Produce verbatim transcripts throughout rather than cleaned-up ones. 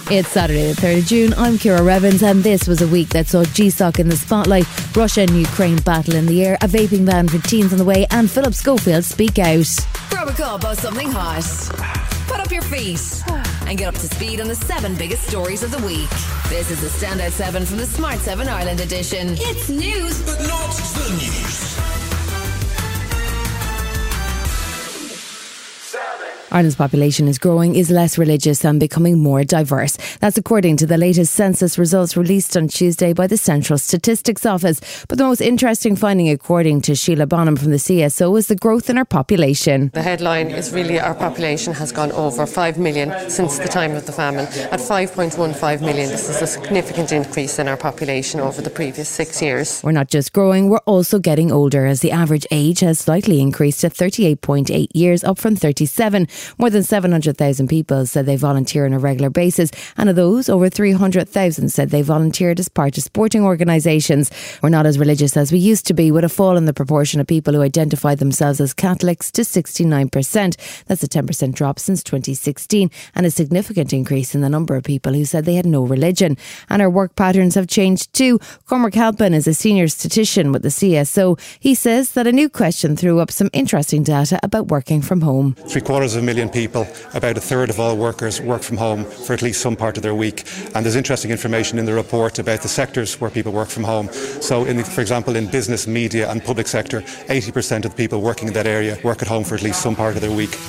It's Saturday the third of June. I'm Ciara Revens, and this was a week that saw G S O C in the spotlight, Russia and Ukraine battle in the air, a vaping ban for teens on the way, and Philip Schofield speak out. Grab a cup of something hot, put up your feet and get up to speed on the seven biggest stories of the week. This is the Standout seven from the Smart seven Ireland edition. It's news, but not the news. Ireland's population is growing, is less religious and becoming more diverse. That's according to the latest census results released on Tuesday by the Central Statistics Office. But the most interesting finding, according to Sheila Bonham from the C S O, is the growth in our population. The headline is really our population has gone over five million since the time of the famine. At five point one five million, this is a significant increase in our population over the previous six years. We're not just growing, we're also getting older, as the average age has slightly increased to thirty-eight point eight years, up from thirty-seven. More than seven hundred thousand people said they volunteer on a regular basis, and of those, over three hundred thousand said they volunteered as part of sporting organisations. We're not as religious as we used to be, with a fall in the proportion of people who identify themselves as Catholics to sixty-nine percent. That's a ten percent drop since twenty sixteen, and a significant increase in the number of people who said they had no religion. And our work patterns have changed too. Cormac Halpin is a senior statistician with the C S O. He says that a new question threw up some interesting data about working from home. Three quarters of a million people, about a third of all workers, work from home for at least some part of their week. And there's interesting information in the report about the sectors where people work from home. So, in the, for example, in business, media and public sector, eighty percent of the people working in that area work at home for at least some part of their week.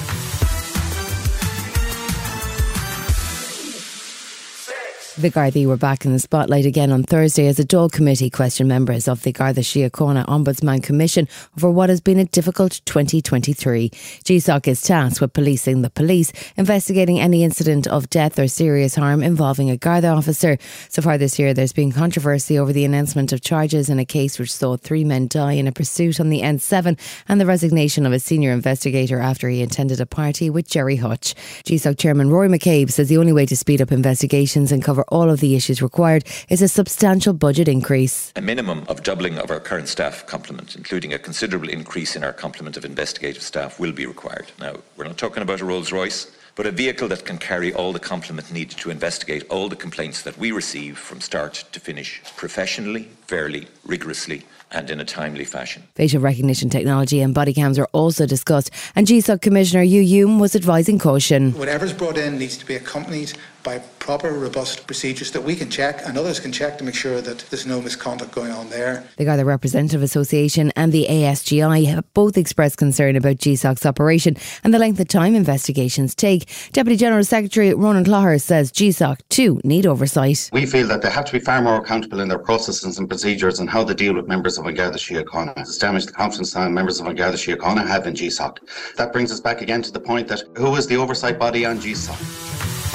The Gardaí were back in the spotlight again on Thursday as a Dáil committee questioned members of the Garda Síochána Ombudsman Commission over what has been a difficult twenty twenty-three. G S O C is tasked with policing the police, investigating any incident of death or serious harm involving a Garda officer. So far this year, there's been controversy over the announcement of charges in a case which saw three men die in a pursuit on the N seven, and the resignation of a senior investigator after he attended a party with Jerry Hutch. G S O C Chairman Rory McCabe says the only way to speed up investigations and cover all of the issues required is a substantial budget increase. A minimum of doubling of our current staff complement, including a considerable increase in our complement of investigative staff, will be required. Now, we're not talking about a Rolls-Royce, but a vehicle that can carry all the complement needed to investigate all the complaints that we receive from start to finish, professionally, fairly, rigorously and in a timely fashion. Facial recognition technology and body cams are also discussed, and G S O C Commissioner Hugh Hume was advising caution. Whatever's brought in needs to be accompanied by proper, robust procedures that we can check and others can check to make sure that there's no misconduct going on there. The Garda Representative Association and the A S G I have both expressed concern about G S O C's operation and the length of time investigations take. Deputy General Secretary Ronan Clogher says G S O C too need oversight. We feel that they have to be far more accountable in their processes and procedures and how they deal with members of An Garda Síochána. It's damaged the confidence that members of An Garda Síochána have in G S O C. That brings us back again to the point that who is the oversight body on G S O C?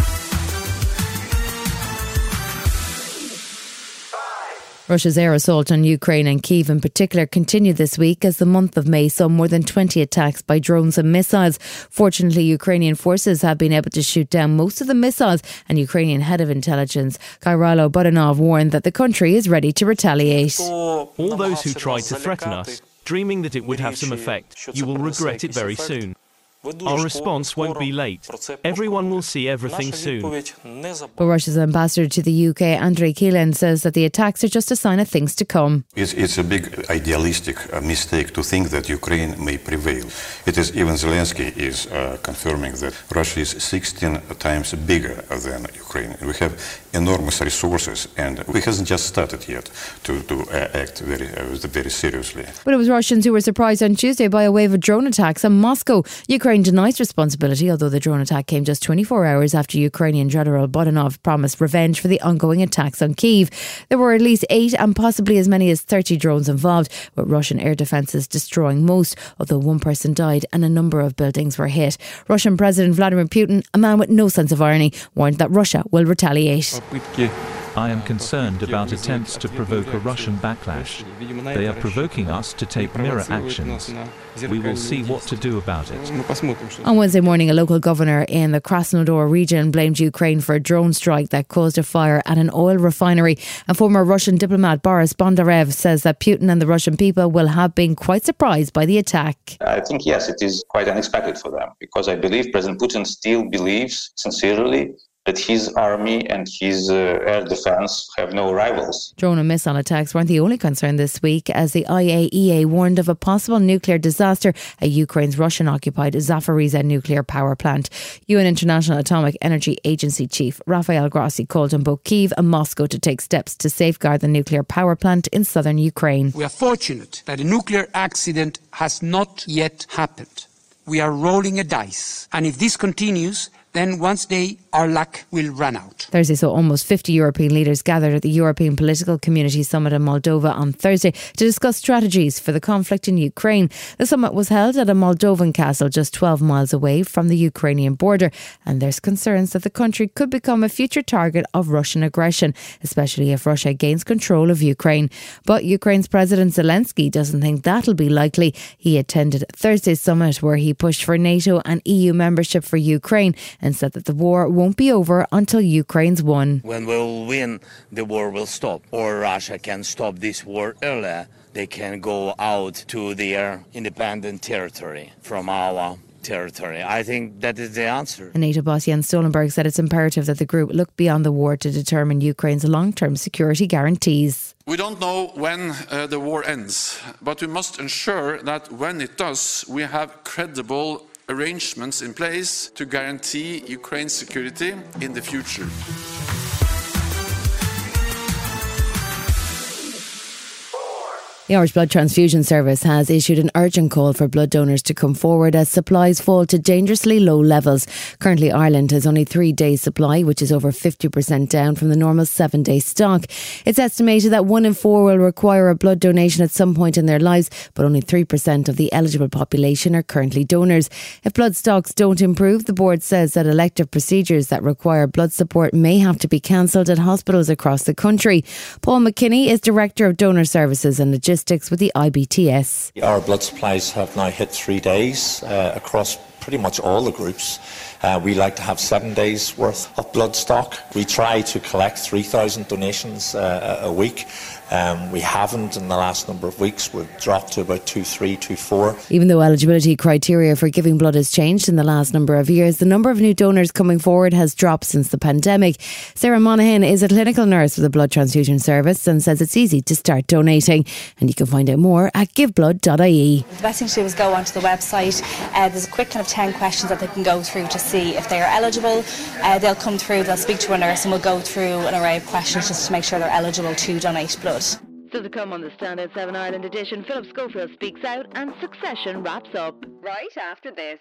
Russia's air assault on Ukraine and Kyiv in particular continued this week as the month of May saw more than twenty attacks by drones and missiles. Fortunately, Ukrainian forces have been able to shoot down most of the missiles, and Ukrainian head of intelligence Khyrylo Budanov warned that the country is ready to retaliate. All those who tried to threaten us, dreaming that it would have some effect, you will regret it very soon. Our response won't be late. Everyone will see everything soon. But Russia's ambassador to the U K, Andrei Kilin, says that the attacks are just a sign of things to come. It's, it's a big idealistic uh, mistake to think that Ukraine may prevail. It is even Zelensky is uh, confirming that Russia is sixteen times bigger than Ukraine. We have enormous resources, and we hasn't just started yet to, to uh, act very, uh, very seriously. But it was Russians who were surprised on Tuesday by a wave of drone attacks on Moscow. Ukraine denies responsibility, although the drone attack came just twenty-four hours after Ukrainian General Budanov promised revenge for the ongoing attacks on Kyiv. There were at least eight and possibly as many as thirty drones involved, with Russian air defences destroying most, although one person died and a number of buildings were hit. Russian President Vladimir Putin, a man with no sense of irony, warned that Russia will retaliate. I am concerned about attempts to provoke a Russian backlash. They are provoking us to take mirror actions. We will see what to do about it. On Wednesday morning, a local governor in the Krasnodar region blamed Ukraine for a drone strike that caused a fire at an oil refinery. And former Russian diplomat Boris Bondarev says that Putin and the Russian people will have been quite surprised by the attack. I think, yes, it is quite unexpected for them, because I believe President Putin still believes sincerely that his army and his uh, air defense have no rivals. Drone and missile attacks weren't the only concern this week, as the I A E A warned of a possible nuclear disaster at Ukraine's Russian-occupied Zaporizhzhia nuclear power plant. U N International Atomic Energy Agency Chief Rafael Grossi called on both Kyiv and Moscow to take steps to safeguard the nuclear power plant in southern Ukraine. We are fortunate that a nuclear accident has not yet happened. We are rolling a dice, and if this continues, then once day our luck will run out. Thursday saw almost fifty European leaders gathered at the European Political Community Summit in Moldova on Thursday to discuss strategies for the conflict in Ukraine. The summit was held at a Moldovan castle just twelve miles away from the Ukrainian border, and there's concerns that the country could become a future target of Russian aggression, especially if Russia gains control of Ukraine. But Ukraine's President Zelensky doesn't think that'll be likely. He attended Thursday's summit where he pushed for NATO and E U membership for Ukraine and said that the war won't be over until Ukraine's won. When we'll win, the war will stop. Or Russia can stop this war earlier. They can go out to their independent territory from our territory. I think that is the answer. A NATO boss Jens Stoltenberg said it's imperative that the group look beyond the war to determine Ukraine's long-term security guarantees. We don't know when uh, the war ends, but we must ensure that when it does, we have credible arrangements in place to guarantee Ukraine's security in the future. The Irish Blood Transfusion Service has issued an urgent call for blood donors to come forward as supplies fall to dangerously low levels. Currently, Ireland has only three days' supply, which is over fifty percent down from the normal seven-day stock. It's estimated that one in four will require a blood donation at some point in their lives, but only three percent of the eligible population are currently donors. If blood stocks don't improve, the board says that elective procedures that require blood support may have to be cancelled at hospitals across the country. Paul McKinney is Director of Donor Services and Logistics with the I B T S. Our blood supplies have now hit three days uh, across pretty much all the groups. Uh, we like to have seven days worth of blood stock. We try to collect three thousand donations uh, a week. Um, we haven't in the last number of weeks. We've dropped to about two three, two four. Even though eligibility criteria for giving blood has changed in the last number of years, the number of new donors coming forward has dropped since the pandemic. Sarah Monaghan is a clinical nurse for the Blood Transfusion Service and says it's easy to start donating. And you can find out more at give blood dot I E. The best thing to do is go onto the website. Uh, there's a quick kind of ten questions that they can go through to see if they are eligible. Uh, they'll come through, they'll speak to a nurse and we'll go through an array of questions just to make sure they're eligible to donate blood. Still to come on the Standout seven Ireland edition, Philip Schofield speaks out and Succession wraps up. Right after this.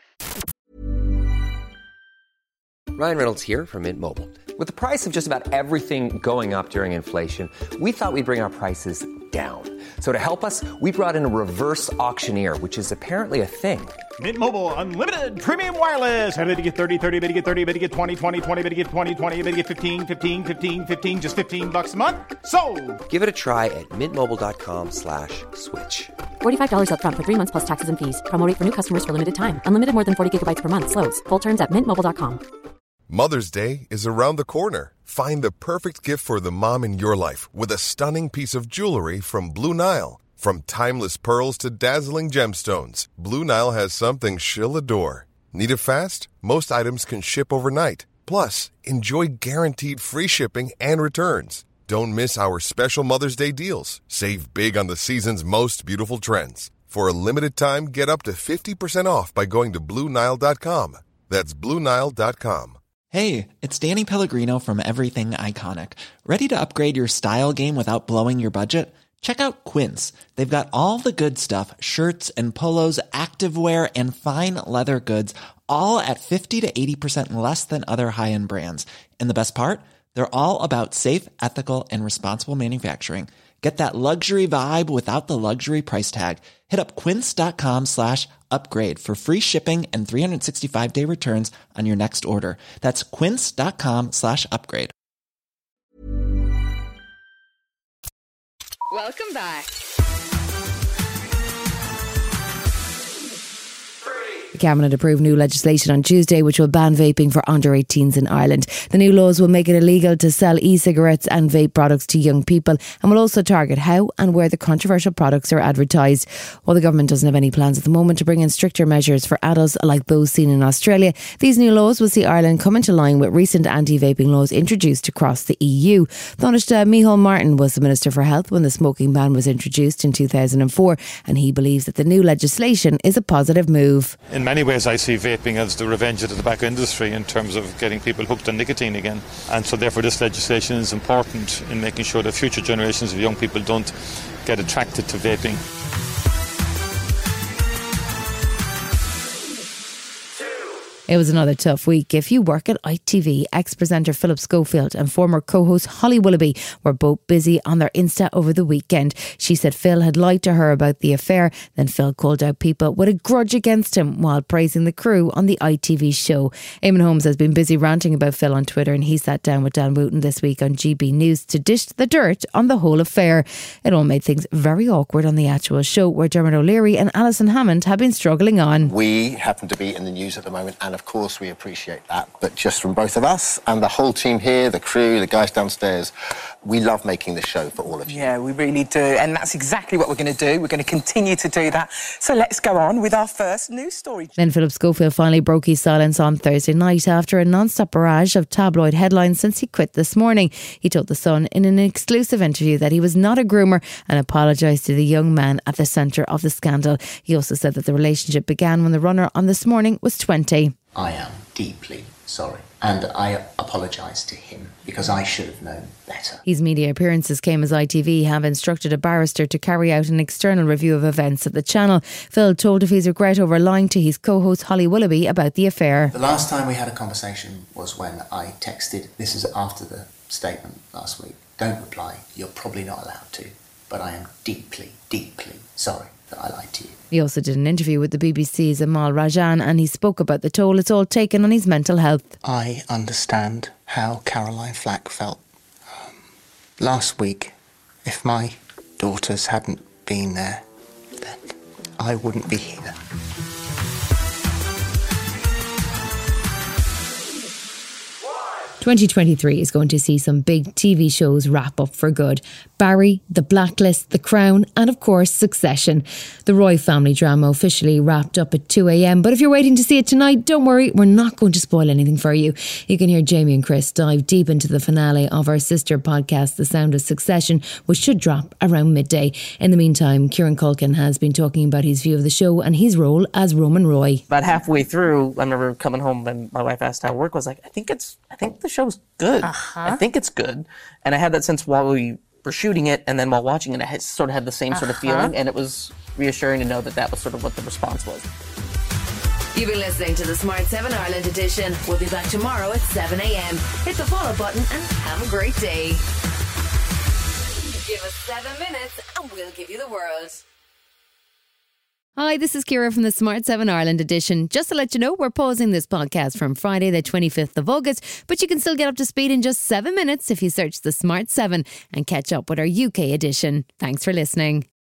Ryan Reynolds here from Mint Mobile. With the price of just about everything going up during inflation, we thought we'd bring our prices down. So to help us, we brought in a reverse auctioneer, which is apparently a thing. Mint Mobile Unlimited Premium Wireless. How to get thirty, thirty, how to get thirty, how to get twenty, twenty, twenty, how to get twenty, twenty, how to get fifteen, fifteen, fifteen, fifteen, just fifteen bucks a month? Sold! Give it a try at mintmobile.com slash switch. forty-five dollars up front for three months plus taxes and fees. Promo rate for new customers for limited time. Unlimited more than forty gigabytes per month. Slows full terms at mint mobile dot com. Mother's Day is around the corner. Find the perfect gift for the mom in your life with a stunning piece of jewelry from Blue Nile. From timeless pearls to dazzling gemstones, Blue Nile has something she'll adore. Need it fast? Most items can ship overnight. Plus, enjoy guaranteed free shipping and returns. Don't miss our special Mother's Day deals. Save big on the season's most beautiful trends. For a limited time, get up to fifty percent off by going to blue nile dot com. That's blue nile dot com. Hey, it's Danny Pellegrino from Everything Iconic. Ready to upgrade your style game without blowing your budget? Check out Quince. They've got all the good stuff, shirts and polos, activewear, and fine leather goods, all at fifty to eighty percent less than other high-end brands. And the best part? They're all about safe, ethical, and responsible manufacturing. Get that luxury vibe without the luxury price tag. Hit up quince.com slash upgrade for free shipping and three sixty-five day returns on your next order. That's quince.com slash upgrade. Welcome back. Three, The Cabinet approved new legislation on Tuesday which will ban vaping for under eighteens in Ireland. The new laws will make it illegal to sell e-cigarettes and vape products to young people and will also target how and where the controversial products are advertised. While the government doesn't have any plans at the moment to bring in stricter measures for adults like those seen in Australia, these new laws will see Ireland come into line with recent anti-vaping laws introduced across the E U. Taoiseach Micheál Martin was the Minister for Health when the smoking ban was introduced in two thousand four, and he believes that the new legislation is a positive move. In many ways I see vaping as the revenge of the tobacco industry in terms of getting people hooked on nicotine again, and so therefore this legislation is important in making sure that future generations of young people don't get attracted to vaping. It was another tough week. If you work at I T V, ex-presenter Philip Schofield and former co-host Holly Willoughby were both busy on their Insta over the weekend. She said Phil had lied to her about the affair. Then Phil called out people with a grudge against him while praising the crew on the I T V show. Eamon Holmes has been busy ranting about Phil on Twitter, and he sat down with Dan Wooten this week on G B News to dish the dirt on the whole affair. It all made things very awkward on the actual show, where Dermot O'Leary and Alison Hammond have been struggling on. We happen to be in the news at the moment, and of course we appreciate that, but just from both of us and the whole team here, the crew, the guys downstairs, we love making this show for all of you. Yeah, we really do, and that's exactly what we're going to do. We're going to continue to do that. So let's go on with our first news story. Then Philip Schofield finally broke his silence on Thursday night after a non-stop barrage of tabloid headlines since he quit this morning. He told The Sun in an exclusive interview that he was not a groomer and apologised to the young man at the centre of the scandal. He also said that the relationship began when the runner on This Morning was twenty. I am deeply sorry, and I apologise to him because I should have known better. His media appearances came as I T V have instructed a barrister to carry out an external review of events at the channel. Phil told of his regret over lying to his co-host Holly Willoughby about the affair. The last time we had a conversation was when I texted, this is after the statement last week, don't reply, you're probably not allowed to, but I am deeply, deeply sorry that I lied to you. He also did an interview with the B B C's Amal Rajan, and he spoke about the toll it's all taken on his mental health. I understand how Caroline Flack felt. Um, last week, if my daughters hadn't been there, then I wouldn't be here. twenty twenty-three is going to see some big T V shows wrap up for good. Barry, The Blacklist, The Crown, and of course Succession. The Roy family drama officially wrapped up at two a.m. But if you're waiting to see it tonight, don't worry, we're not going to spoil anything for you. You can hear Jamie and Chris dive deep into the finale of our sister podcast, The Sound of Succession, which should drop around midday. In the meantime, Kieran Culkin has been talking about his view of the show and his role as Roman Roy. About halfway through, I remember coming home and my wife asked how work was. Like, I think it's, I think the show's good. Uh-huh. I think it's good. And I had that sense while we were shooting it, and then while watching it, I had, sort of had the same uh-huh. sort of feeling, and it was reassuring to know that that was sort of what the response was. You've been listening to the Smart seven Ireland edition. We'll be back tomorrow at seven a.m. Hit the follow button and have a great day. Give us seven minutes and we'll give you the world. Hi, this is Ciara from the Smart seven Ireland edition. Just to let you know, we're pausing this podcast from Friday the twenty-fifth of August, but you can still get up to speed in just seven minutes if you search the Smart seven and catch up with our U K edition. Thanks for listening.